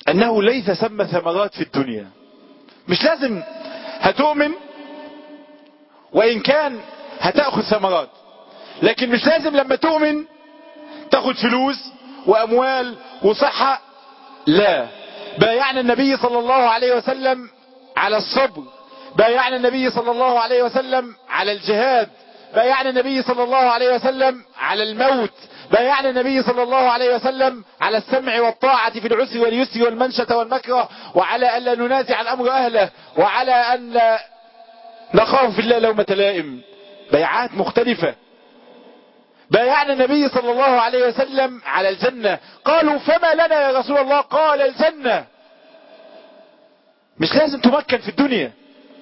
أنه ليس ثم ثمرات في الدنيا. مش لازم هتؤمن وإن كان هتأخذ ثمرات، لكن مش لازم لما تؤمن تاخد فلوس وأموال وصحة. لا، بايعنا النبي صلى الله عليه وسلم على الصبر، بايعنا النبي صلى الله عليه وسلم على الجهاد، بايعنا النبي صلى الله عليه وسلم على الموت، بايعنا النبي صلى الله عليه وسلم على السمع والطاعة في العسر واليسر والمنشة والمكره، وعلى أن لا ننازع الأمر أهله، وعلى أن لا نخاف في الله لومة لائم. بيعات مختلفة. بايعنا النبي صلى الله عليه وسلم على الجنة. قالوا فما لنا يا رسول الله؟ قال الجنة. مش لازم تمكن في الدنيا.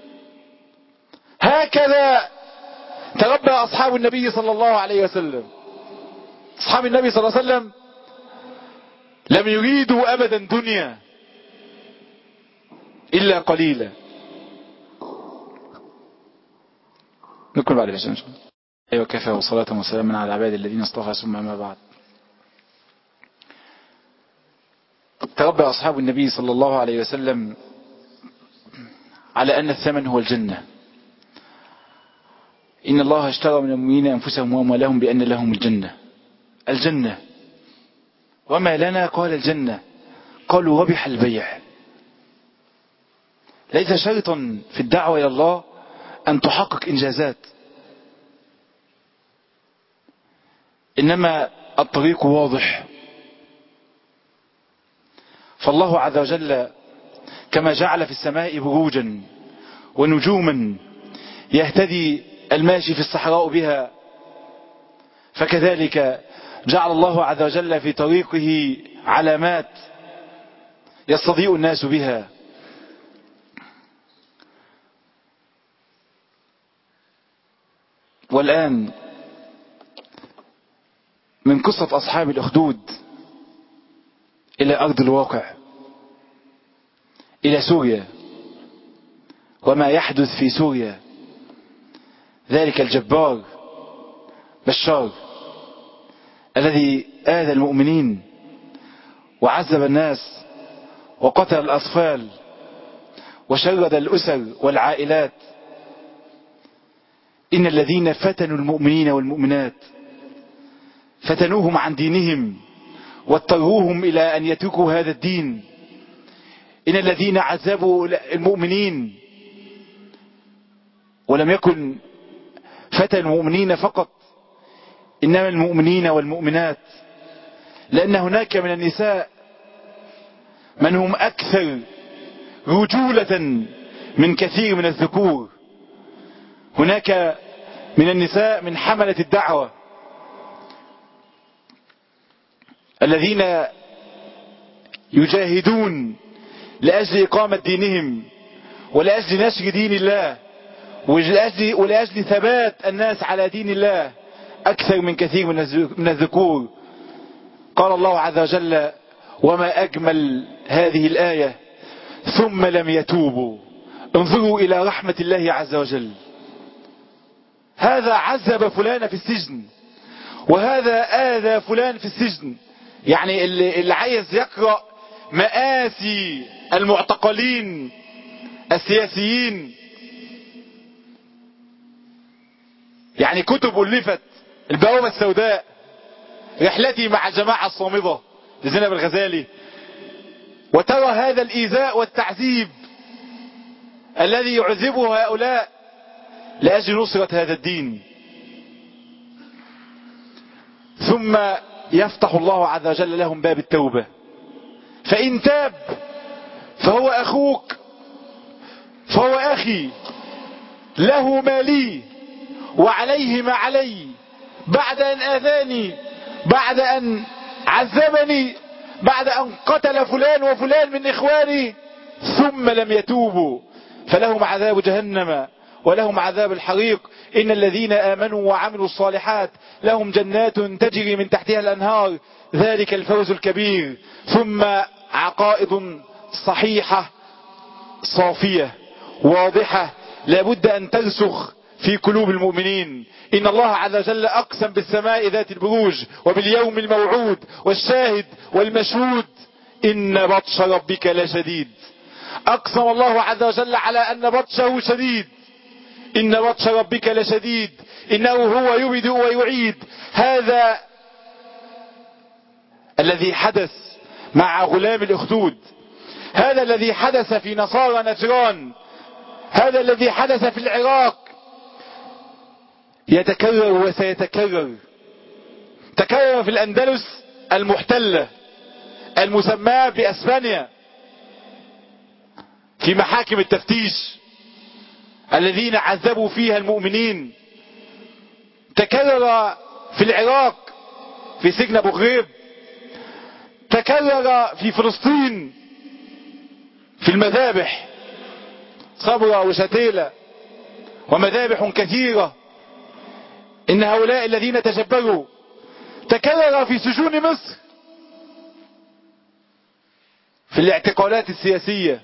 هكذا تربى أصحاب النبي صلى الله عليه وسلم. أصحاب النبي صلى الله عليه وسلم لم يريدوا أبدا دنيا إلا قليلا. نكمل بعد العشاء إن شاء الله. أيوة، كفى وصلاة وسلاما على العباد الذين اصطفى، ثم ما بعد. تربى أصحاب النبي صلى الله عليه وسلم على أن الثمن هو الجنة. إن الله اشترى من المؤمنين أنفسهم وأموالهم بأن لهم الجنة. الجنة. وما لنا؟ قال الجنة. قالوا ربح البيع. ليس شرطا في الدعوة إلى الله أن تحقق إنجازات، إنما الطريق واضح. فالله عز وجل كما جعل في السماء بروجا ونجوما يهتدي الماشي في الصحراء بها، فكذلك جعل الله عز وجل في طريقه علامات يستضيء الناس بها. والآن من قصة أصحاب الأخدود إلى أرض الواقع، إلى سوريا وما يحدث في سوريا. ذلك الجبار بشار الذي آذى المؤمنين وعذب الناس وقتل الأطفال وشرد الأسر والعائلات. إن الذين فتنوا المؤمنين والمؤمنات فتنوهم عن دينهم واضطروهم إلى أن يتركوا هذا الدين. إن الذين عذبوا المؤمنين ولم يكن فتن المؤمنين فقط، إنما المؤمنين والمؤمنات، لأن هناك من النساء من هم أكثر رجولة من كثير من الذكور. هناك من النساء من حملة الدعوة الذين يجاهدون لأجل إقامة دينهم ولأجل نشر دين الله ولأجل ثبات الناس على دين الله أكثر من كثير من الذكور. قال الله عز وجل: وما أجمل هذه الآية ثم لم يتوبوا. انظروا إلى رحمة الله عز وجل. هذا عذب فلان في السجن، وهذا آذى فلان في السجن. يعني اللي عايز يقرأ مآسي المعتقلين السياسيين، يعني كتب ألفت، البوابة السوداء، رحلتي مع الجماعة الصامدة لزينب الغزالي، وترى هذا الإيذاء والتعذيب الذي يعذبه هؤلاء لأجل نصرة هذا الدين. ثم يفتح الله عز وجل لهم باب التوبة، فإن تاب فهو أخوك، فهو أخي، له ما لي وعليه ما علي، بعد أن آذاني، بعد أن عذبني، بعد أن قتل فلان وفلان من إخواني، ثم لم يتوبوا فلهم عذاب جهنم ولهم عذاب الحريق. إن الذين آمنوا وعملوا الصالحات لهم جنات تجري من تحتها الأنهار، ذلك الفوز الكبير. ثم عقائد صحيحة صافية واضحة لابد أن ترسخ في قلوب المؤمنين. إن الله عز وجل أقسم بالسماء ذات البروج وباليوم الموعود والشاهد والمشهود. إن بطش ربك لشديد. أقسم الله عز وجل على أن بطشه شديد. إن بطش ربك لشديد إنه هو يبدئ ويعيد. هذا الذي حدث مع غلام الأخدود، هذا الذي حدث في نصارى نجران، هذا الذي حدث في العراق يتكرر وسيتكرر. تكرر في الأندلس المحتلة المسماة بأسبانيا في محاكم التفتيش الذين عذبوا فيها المؤمنين. تكرر في العراق في سجن أبو غريب. تكرر في فلسطين في المذابح، صبرا وشتيلة ومذابح كثيرة. إن هؤلاء الذين تجبروا. تكرر في سجون مصر في الاعتقالات السياسية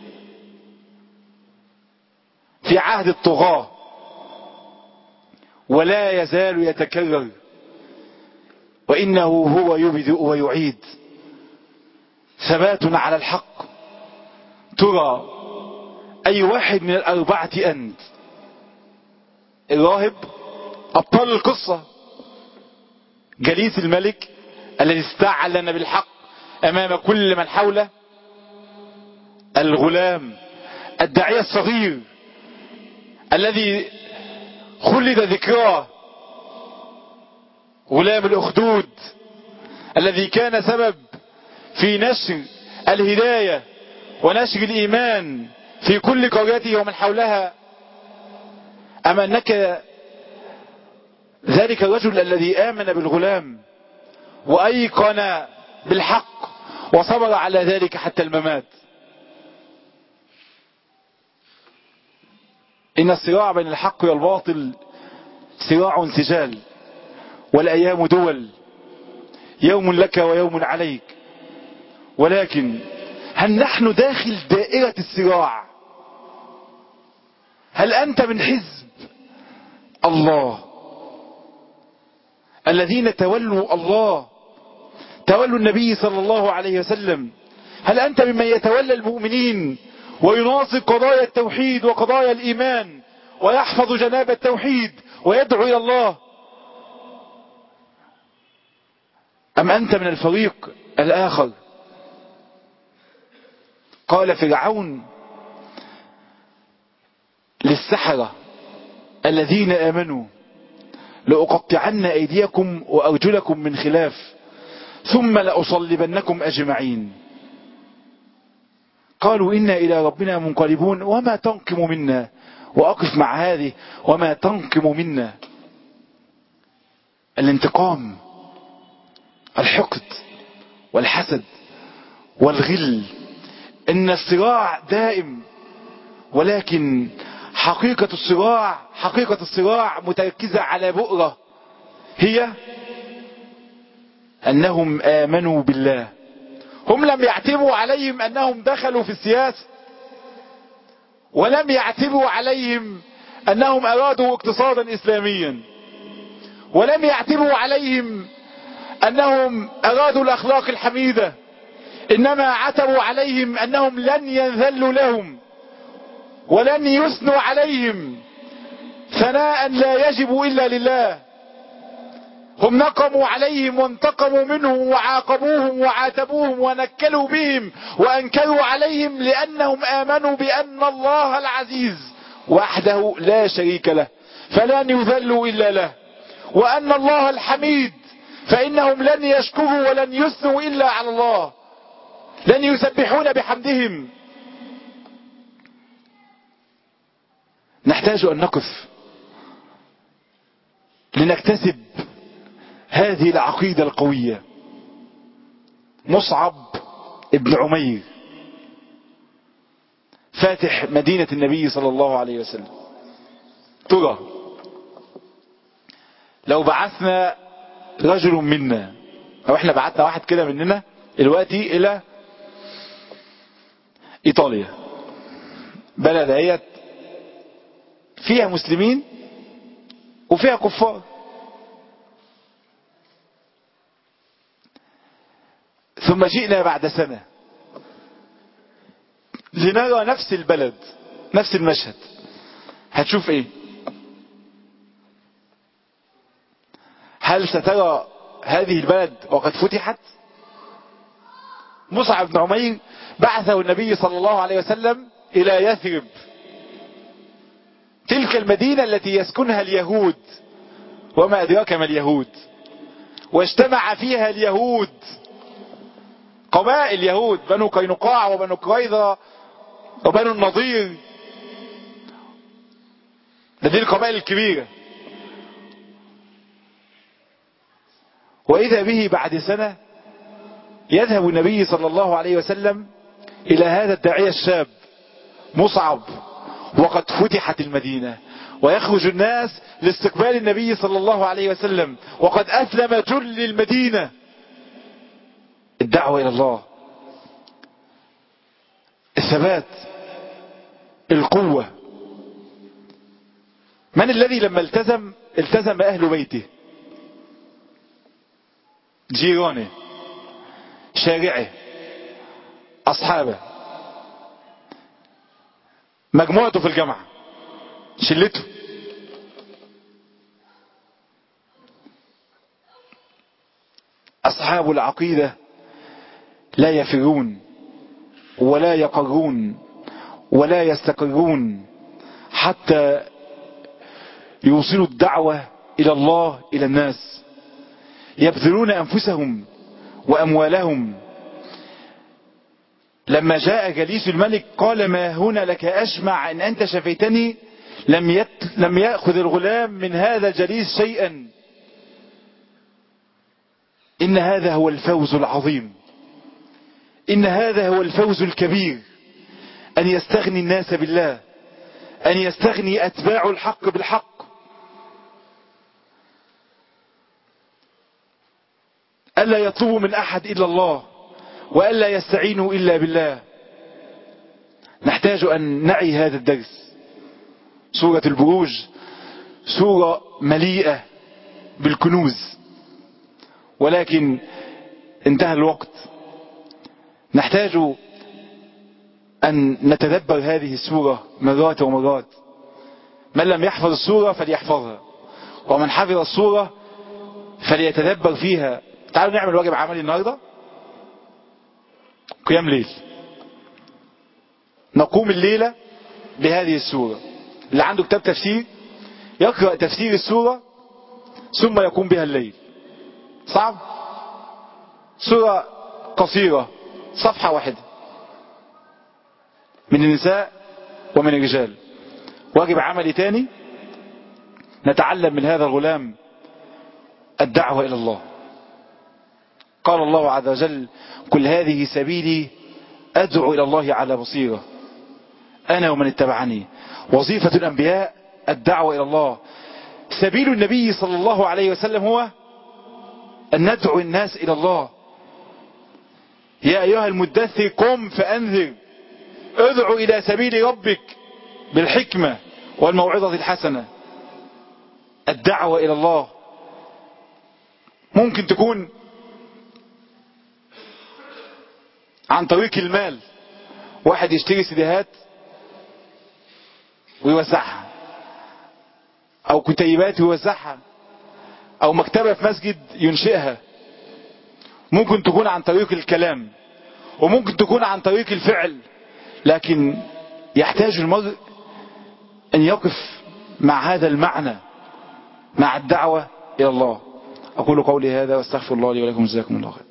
في عهد الطغاة، ولا يزال يتكرر. وإنه هو يبدئ ويعيد. ثبات على الحق. ترى أي واحد من الأربعة أنت؟ الراهب أبطال القصة، جليس الملك الذي استعلن بالحق أمام كل من حوله، الغلام الداعية الصغير الذي خلد ذكراه، غلام الأخدود الذي كان سبب في نشر الهداية ونشر الإيمان في كل قريته ومن حولها. أما أنك ذلك الرجل الذي آمن بالغلام وأيقن بالحق وصبر على ذلك حتى الممات. إن الصراع بين الحق والباطل صراع سجال، والأيام دول، يوم لك ويوم عليك. ولكن هل نحن داخل دائرة الصراع؟ هل أنت من حزب الله الذين تولوا الله، تولوا النبي صلى الله عليه وسلم؟ هل أنت ممن يتولى المؤمنين ويناصر قضايا التوحيد وقضايا الإيمان ويحفظ جناب التوحيد ويدعو إلى الله؟ أم أنت من الفريق الآخر؟ قال فرعون للسحرة الذين آمنوا لأقطعن أيديكم وأرجلكم من خلاف ثم لأصلبنكم أجمعين. قالوا إنا إلى ربنا منقلبون وما تنقم منا. وأقف مع هذه وما تنقم منا. الانتقام، الحقد والحسد والغل. إن الصراع دائم، ولكن حقيقة الصراع متركزة على بؤرة، هي أنهم آمنوا بالله. هم لم يعتبوا عليهم أنهم دخلوا في السياسة، ولم يعتبوا عليهم أنهم أرادوا اقتصادا إسلاميا، ولم يعتبوا عليهم أنهم أرادوا الأخلاق الحميدة. إنما عتبوا عليهم أنهم لن ينذلوا لهم ولن يثنوا عليهم ثناء لا يجب إلا لله. هم نقموا عليهم وانتقموا منهم وعاقبوهم وعاتبوهم ونكلوا بهم وأنكروا عليهم لأنهم آمنوا بأن الله العزيز وحده لا شريك له فلن يذلوا إلا له، وأن الله الحميد فإنهم لن يشكروا ولن يثنوا إلا على الله، لن يسبحون بحمدهم. نحتاج أن نقف لنكتسب هذه العقيدة القوية. مصعب ابن عمير فاتح مدينة النبي صلى الله عليه وسلم. ترى لو بعثنا رجل منا، او احنا بعثنا واحد كده مننا دلوقتي الى ايطاليا، بلد هي فيها مسلمين وفيها كفار، ثم جئنا بعد سنة لنرى نفس البلد نفس المشهد، هتشوف ايه؟ هل سترى هذه البلد وقد فتحت؟ مصعب بن عمير بعثه النبي صلى الله عليه وسلم إلى يثرب، تلك المدينة التي يسكنها اليهود، وما أدراك ما اليهود، واجتمع فيها اليهود، قبائل يهود، بنو قينقاع وبنو قريظة وبنو النضير، دي القبائل الكبيرة. وإذا به بعد سنة يذهب النبي صلى الله عليه وسلم إلى هذا الداعية الشاب مصعب وقد فتحت المدينة، ويخرج الناس لاستقبال النبي صلى الله عليه وسلم وقد أسلم جل المدينة. الدعوة إلى الله، الثبات، القوة. من الذي لما التزم أهل بيته، جيرانه، شارعه، أصحابه، مجموعته في الجامعة، شلته. أصحاب العقيدة لا يفرون ولا يقرون ولا يستقرون حتى يوصلوا الدعوة إلى الله إلى الناس، يبذلون أنفسهم وأموالهم. لما جاء جليس الملك قال: ما هنا لك أشمع إن أنت شفيتني. لم يأخذ الغلام من هذا الجليس شيئا. إن هذا هو الفوز العظيم، إن هذا هو الفوز الكبير، أن يستغني الناس بالله، أن يستغني أتباع الحق بالحق. ألا يطلبوا من أحد إلا الله، وألا يستعينوا إلا بالله. نحتاج أن نعي هذا الدرس. سورة البروج سورة مليئة بالكنوز، ولكن انتهى الوقت. نحتاج أن نتدبر هذه السورة مرات ومرات. من لم يحفظ السورة فليحفظها، ومن حفظ السورة فليتدبر فيها. تعالوا نعمل واجب عملي النهاردة، قيام ليل. نقوم الليلة بهذه السورة. اللي عنده كتاب تفسير يقرأ تفسير السورة ثم يقوم بها الليل. صعب؟ سورة قصيرة، صفحة واحدة، من النساء ومن الرجال. واجب عملي تاني، نتعلم من هذا الغلام الدعوة إلى الله. قال الله عز وجل: قل هذه سبيلي أدعو إلى الله على بصيرة أنا ومن اتبعني. وظيفة الأنبياء الدعوة إلى الله. سبيل النبي صلى الله عليه وسلم هو أن ندعو الناس إلى الله. يا أيها المدثر قم فأنذر، ادعو إلى سبيل ربك بالحكمة والموعظة الحسنة. الدعوة إلى الله ممكن تكون عن طريق المال، واحد يشتري سيديهات ويوزعها، او كتيبات ويوزعها، او مكتبة في مسجد ينشئها. ممكن تكون عن طريق الكلام، وممكن تكون عن طريق الفعل، لكن يحتاج المرء ان يقف مع هذا المعنى، مع الدعوة الى الله. اقول قولي هذا واستغفر الله لي ولكم، جزاكم الله خير.